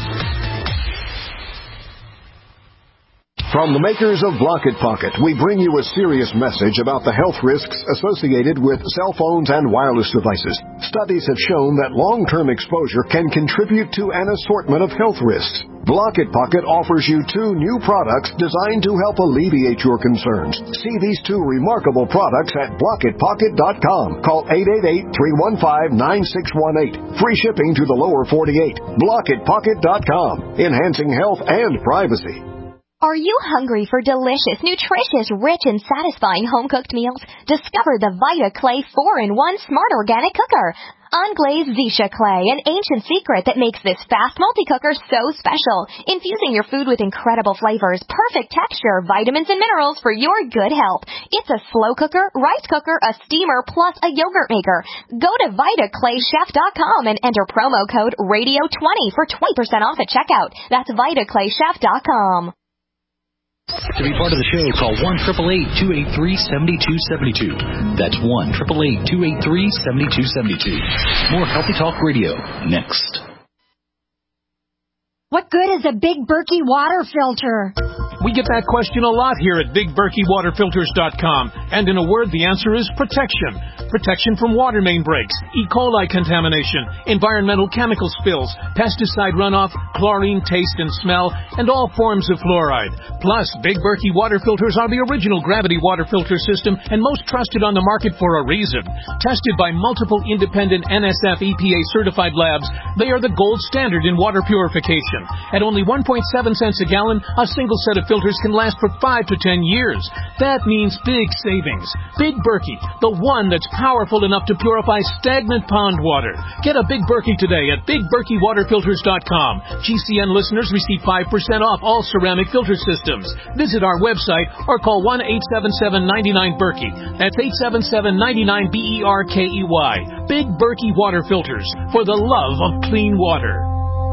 From the makers of Blocket Pocket, we bring you a serious message about the health risks associated with cell phones and wireless devices. Studies have shown that long-term exposure can contribute to an assortment of health risks. Blocket Pocket offers you two new products designed to help alleviate your concerns. See these two remarkable products at blocket pocket dot com. Call eight eight eight, three one five, nine six one eight. Free shipping to the lower forty-eight. blocket pocket dot com. Enhancing health and privacy. Are you hungry for delicious, nutritious, rich, and satisfying home-cooked meals? Discover the Vita Clay four in one Smart Organic Cooker. Unglazed Zisha clay, an ancient secret that makes this fast multi-cooker so special. Infusing your food with incredible flavors, perfect texture, vitamins, and minerals for your good health. It's a slow cooker, rice cooker, a steamer, plus a yogurt maker. Go to vita clay chef dot com and enter promo code radio twenty for twenty percent off at checkout. That's vita clay chef dot com. To be part of the show, call one eight eight eight, two eight three, seven two seven two. That's one eight eight eight, two eight three, seven two seven two. More Healthy Talk Radio next. What good is a Big Berkey water filter? We get that question a lot here at big berkey water filters dot com. And in a word, the answer is protection. Protection from water main breaks, E. coli contamination, environmental chemical spills, pesticide runoff, chlorine taste and smell, and all forms of fluoride. Plus, Big Berkey water filters are the original gravity water filter system and most trusted on the market for a reason. Tested by multiple independent N S F E P A certified labs, they are the gold standard in water purification. At only one point seven cents a gallon, a single set of filters can last for five to ten years. That means big savings. Big Berkey, the one that's powerful enough to purify stagnant pond water. Get a Big Berkey today at big berkey water filters dot com. G C N listeners receive five percent off all ceramic filter systems. Visit our website or call one eight seven seven, nine nine, Berkey. That's eight seven seven, nine nine, B E R K E Y. Big Berkey Water Filters, for the love of clean water.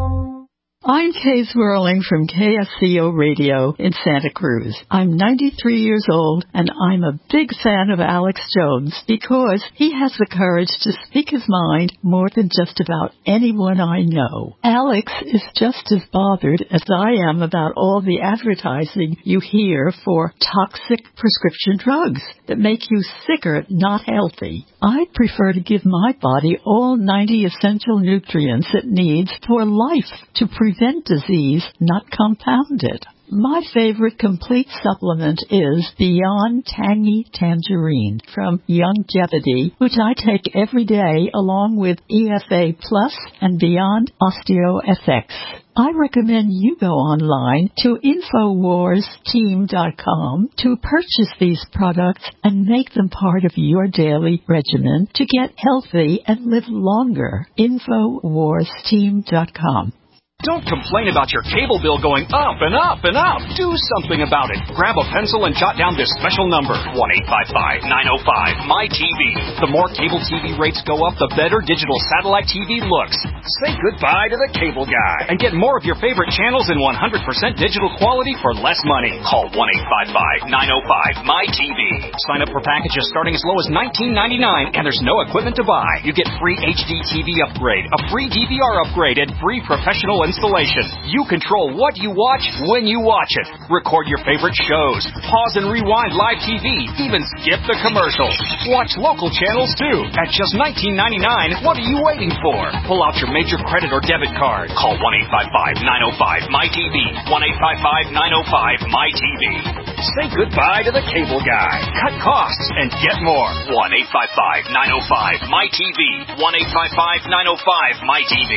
I'm Kay Swirling from K S C O Radio in Santa Cruz. I'm ninety-three years old, and I'm a big fan of Alex Jones because he has the courage to speak his mind more than just about anyone I know. Alex is just as bothered as I am about all the advertising you hear for toxic prescription drugs that make you sicker, not healthy. I prefer to give my body all ninety essential nutrients it needs for life to prevent disease, not compound it. My favorite complete supplement is Beyond Tangy Tangerine from Youngevity, which I take every day along with E F A Plus and Beyond OsteoFX. I recommend you go online to infowars team dot com to purchase these products and make them part of your daily regimen to get healthy and live longer. infowars team dot com. Don't complain about your cable bill going up and up and up. Do something about it. Grab a pencil and jot down this special number, one eight five five, nine oh five, M Y T V. The more cable T V rates go up, the better digital satellite T V looks. Say goodbye to the cable guy and get more of your favorite channels in one hundred percent digital quality for less money. Call one eight five five, nine oh five, M Y T V. Sign up for packages starting as low as nineteen ninety-nine, and there's no equipment to buy. You get free H D T V upgrade, a free D V R upgrade, and free professional installation. You control what you watch when you watch it. Record your favorite shows. Pause and rewind live T V. Even skip the commercials. Watch local channels too. At just nineteen ninety-nine, what are you waiting for? Pull out your major credit or debit card. Call one eight five five, nine oh five, M Y T V. one eight five five, nine oh five, M Y T V. Say goodbye to the cable guy. Cut costs and get more. one eight five five, nine oh five, M Y T V. one eight five five, nine oh five, M Y T V.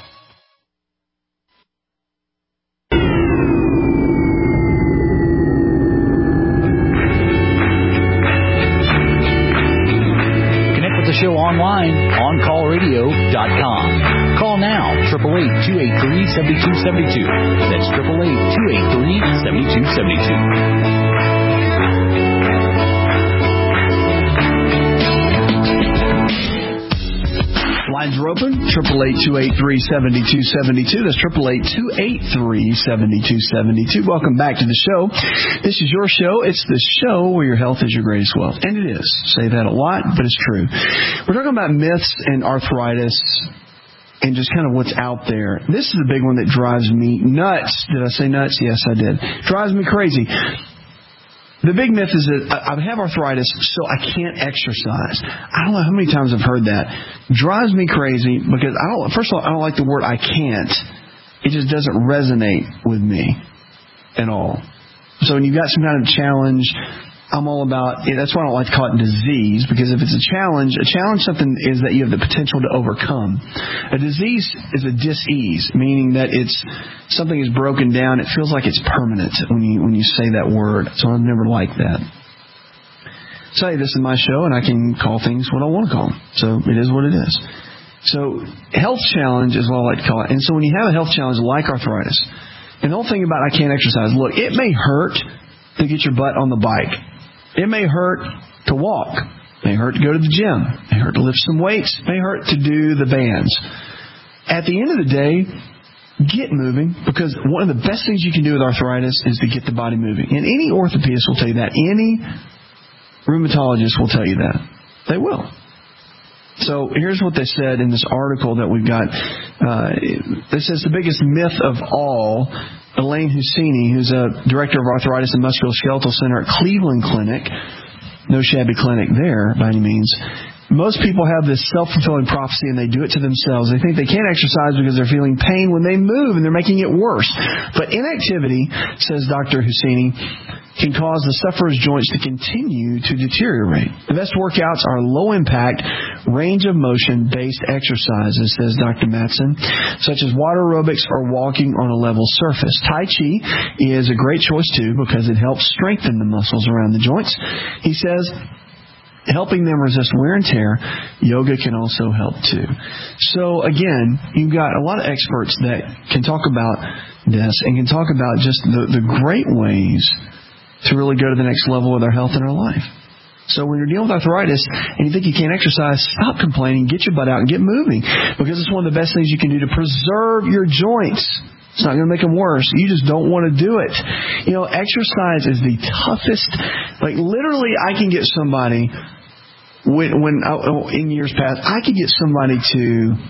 The show online, on call radio dot com. Call now, eight eight eight, two eight three, seven two seven two. That's eight eight eight, two eight three, seven two seven two. Lines are open, eight eight eight, two eight three, seven two seven two. That's eight eight eight, two eight three, seven two seven two. Welcome back to the show. This is your show. It's the show where your health is your greatest wealth. And it is. Say that a lot, but it's true. We're talking about myths and arthritis and just kind of what's out there. This is a big one that drives me nuts. Did I say nuts? Yes, I did. Drives me crazy. The big myth is that I have arthritis, so I can't exercise. I don't know how many times I've heard that. Drives me crazy because I don't. First of all, I don't like the word "I can't." It just doesn't resonate with me at all. So when you've got some kind of challenge, I'm all about. That's why I don't like to call it disease, because if it's a challenge, a challenge something is that you have the potential to overcome. A disease is a dis-ease, meaning that it's something is broken down. It feels like it's permanent when you when you say that word. So I've never liked that. Say this is my show, and I can call things what I want to call them. So it is what it is. So health challenge is what I like to call it. And so when you have a health challenge like arthritis, and the whole thing about I can't exercise, look, it may hurt to get your butt on the bike. It may hurt to walk. It may hurt to go to the gym. It may hurt to lift some weights. It may hurt to do the bands. At the end of the day, get moving, because one of the best things you can do with arthritis is to get the body moving. And any orthopedist will tell you that. Any rheumatologist will tell you that. They will. So here's what they said in this article that we've got. Uh, it says the biggest myth of all, Elaine Husseini, who's a director of Arthritis and Musculoskeletal Center at Cleveland Clinic, no shabby clinic there by any means. Most people have this self-fulfilling prophecy, and they do it to themselves. They think they can't exercise because they're feeling pain when they move, and they're making it worse. But inactivity, says Doctor Husseini, can cause the sufferer's joints to continue to deteriorate. The best workouts are low-impact, range-of-motion-based exercises, says Doctor Matson, such as water aerobics or walking on a level surface. Tai Chi is a great choice, too, because it helps strengthen the muscles around the joints. He says, helping them resist wear and tear, yoga can also help too. So again, you've got a lot of experts that can talk about this and can talk about just the, the great ways to really go to the next level with our health and our life. So when you're dealing with arthritis and you think you can't exercise, stop complaining, get your butt out and get moving, because it's one of the best things you can do to preserve your joints. It's not going to make them worse. You just don't want to do it. You know, exercise is the toughest. Like literally, I can get somebody when, when oh, in years past, I could get somebody to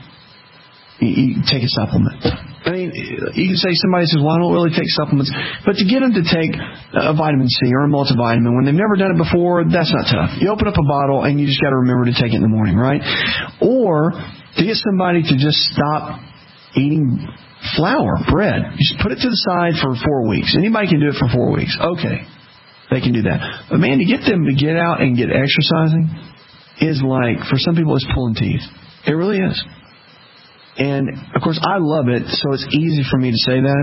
you, you take a supplement. I mean, you can say somebody says, well, I don't really take supplements. But to get them to take a vitamin C or a multivitamin when they've never done it before, that's not tough. You open up a bottle and you just got to remember to take it in the morning, right? Or to get somebody to just stop eating flour, bread. You just put it to the side for four weeks. Anybody can do it for four weeks. Okay, they can do that. But man, to get them to get out and get exercising is like, for some people, it's pulling teeth. It really is. And, of course, I love it, so it's easy for me to say that.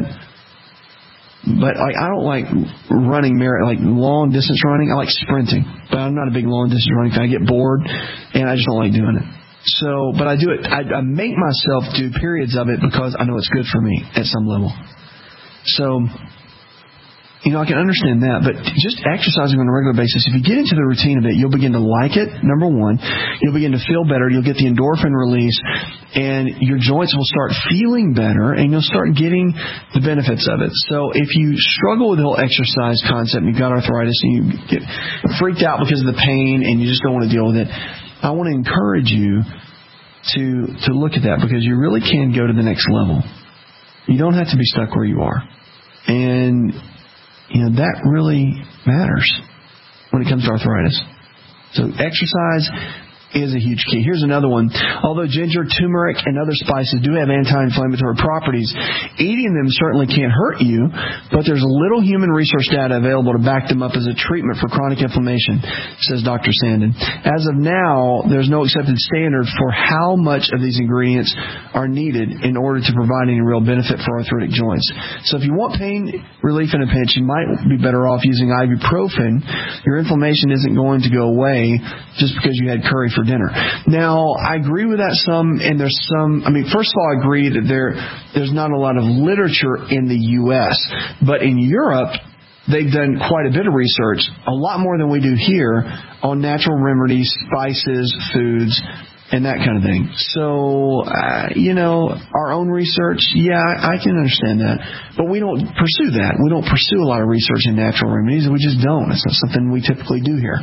But like, I don't like running, like long distance running. I like sprinting, but I'm not a big long distance running fan. I get bored, and I just don't like doing it. So, but I do it, I, I make myself do periods of it because I know it's good for me at some level. So, you know, I can understand that, but just exercising on a regular basis, if you get into the routine of it, you'll begin to like it, number one. You'll begin to feel better. You'll get the endorphin release, and your joints will start feeling better, and you'll start getting the benefits of it. So if you struggle with the whole exercise concept, you've got arthritis, and you get freaked out because of the pain, and you just don't want to deal with it, I want to encourage you to, to look at that, because you really can go to the next level. You don't have to be stuck where you are. And you know, that really matters when it comes to arthritis. So exercise is a huge key. Here's another one. Although ginger, turmeric, and other spices do have anti-inflammatory properties, eating them certainly can't hurt you, but there's little human research data available to back them up as a treatment for chronic inflammation, says Doctor Sandin. As of now, there's no accepted standard for how much of these ingredients are needed in order to provide any real benefit for arthritic joints. So if you want pain relief in a pinch, you might be better off using ibuprofen. Your inflammation isn't going to go away just because you had curry for dinner. Now, I agree with that some, and there's some, I mean, first of all, I agree that there there's not a lot of literature in the U S, but in Europe, they've done quite a bit of research, a lot more than we do here, on natural remedies, spices, foods, and that kind of thing. So, uh, you know, our own research, yeah, I can understand that. But we don't pursue that. We don't pursue a lot of research in natural remedies. We just don't. It's not something we typically do here.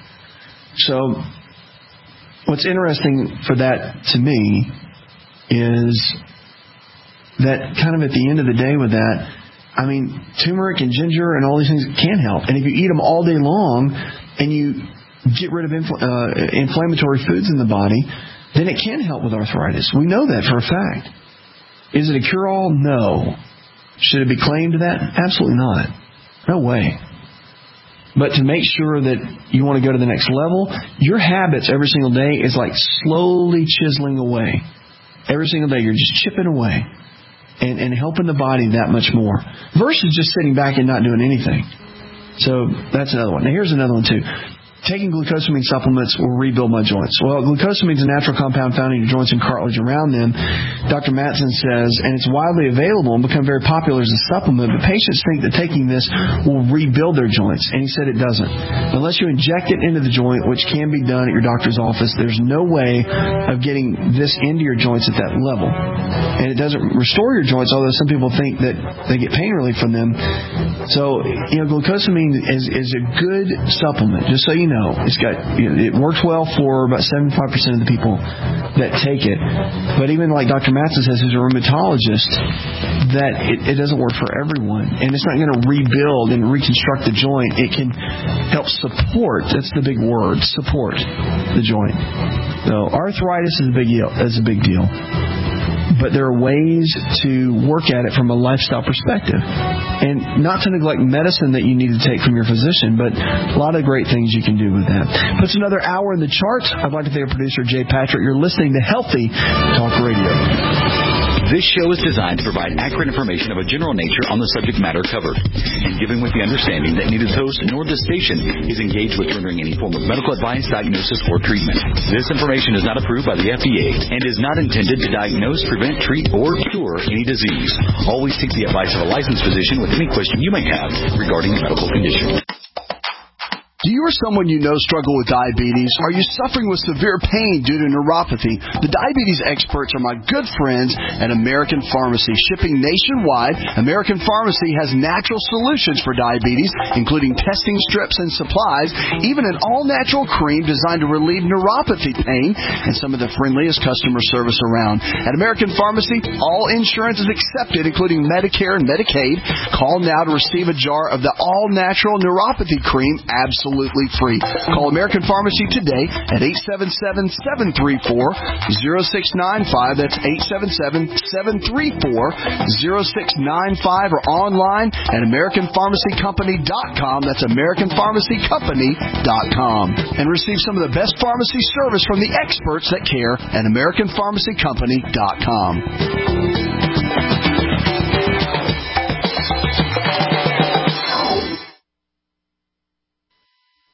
So, what's interesting for that to me is that kind of at the end of the day with that, I mean, turmeric and ginger and all these things can help. And if you eat them all day long and you get rid of infl- uh, inflammatory foods in the body, then it can help with arthritis. We know that for a fact. Is it a cure-all? No. Should it be claimed that? Absolutely not. No way. But to make sure that you want to go to the next level, your habits every single day is like slowly chiseling away. Every single day you're just chipping away and, and helping the body that much more versus just sitting back and not doing anything. So that's another one. Now here's another one too. Taking glucosamine supplements will rebuild my joints. Well, glucosamine is a natural compound found in your joints and cartilage around them. Doctor Mattson says, and it's widely available and become very popular as a supplement, but patients think that taking this will rebuild their joints, and he said it doesn't. Unless you inject it into the joint, which can be done at your doctor's office, there's no way of getting this into your joints at that level. And it doesn't restore your joints, although some people think that they get pain relief from them. So, you know, glucosamine is, is a good supplement, just so you know. It's got, you know, it works well for about seventy-five percent of the people that take it. But even like Doctor Mattson says, who's a rheumatologist, that it, it doesn't work for everyone. And it's not going to rebuild and reconstruct the joint. It can help support, that's the big word, support the joint. So arthritis is a big deal. Is a big deal. But there are ways to work at it from a lifestyle perspective. And not to neglect medicine that you need to take from your physician, but a lot of great things you can do with that. Puts another hour in the charts. I'd like to thank our producer, Jay Patrick. You're listening to Healthy Talk Radio. This show is designed to provide accurate information of a general nature on the subject matter covered, and given with the understanding that neither the host nor the station is engaged with rendering any form of medical advice, diagnosis, or treatment. This information is not approved by the F D A and is not intended to diagnose, prevent, treat, or cure any disease. Always seek the advice of a licensed physician with any question you may have regarding a medical condition. Do you or someone you know struggle with diabetes? Are you suffering with severe pain due to neuropathy? The diabetes experts are my good friends at American Pharmacy. Shipping nationwide, American Pharmacy has natural solutions for diabetes, including testing strips and supplies, even an all-natural cream designed to relieve neuropathy pain, and some of the friendliest customer service around. At American Pharmacy, all insurance is accepted, including Medicare and Medicaid. Call now to receive a jar of the all-natural neuropathy cream absolutely Absolutely free. Call American Pharmacy today at eight seven seven, seven three four, zero six nine five. That's eight seven seven, seven three four, zero six nine five, or online at American Pharmacy Company dot com. That's American Pharmacy Company dot com. And receive some of the best pharmacy service from the experts that care at American Pharmacy Company dot com.